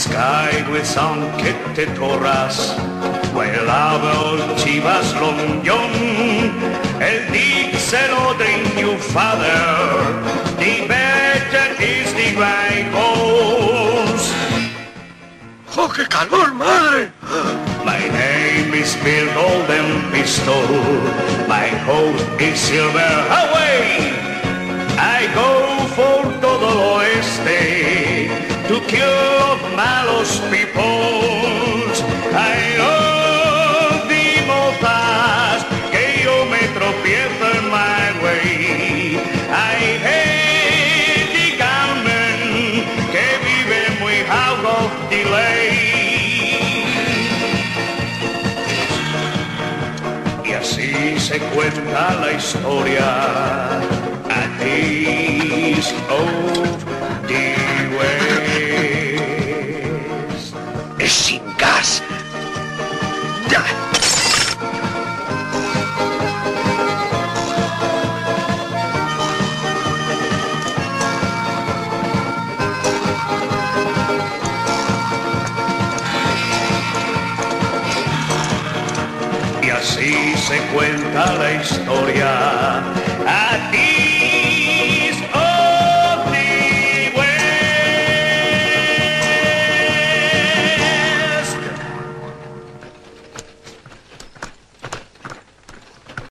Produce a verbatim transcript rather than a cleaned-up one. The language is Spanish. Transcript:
sky with some kette torras, vuelava el chivas longión, el díselo de your father, the better is the right horse. ¡Oh, qué calor, madre! My name is Bill Golden Pistol, my host is Silver Away. I go for todo lo oeste to kill malos peoples. I love the motas que yo me tropiezo en my way. I hate the gunmen que viven muy out of delay. Y así se cuenta la historia at east of the west. ¡Es sin gas! ¡Ya! Y así se cuenta la historia.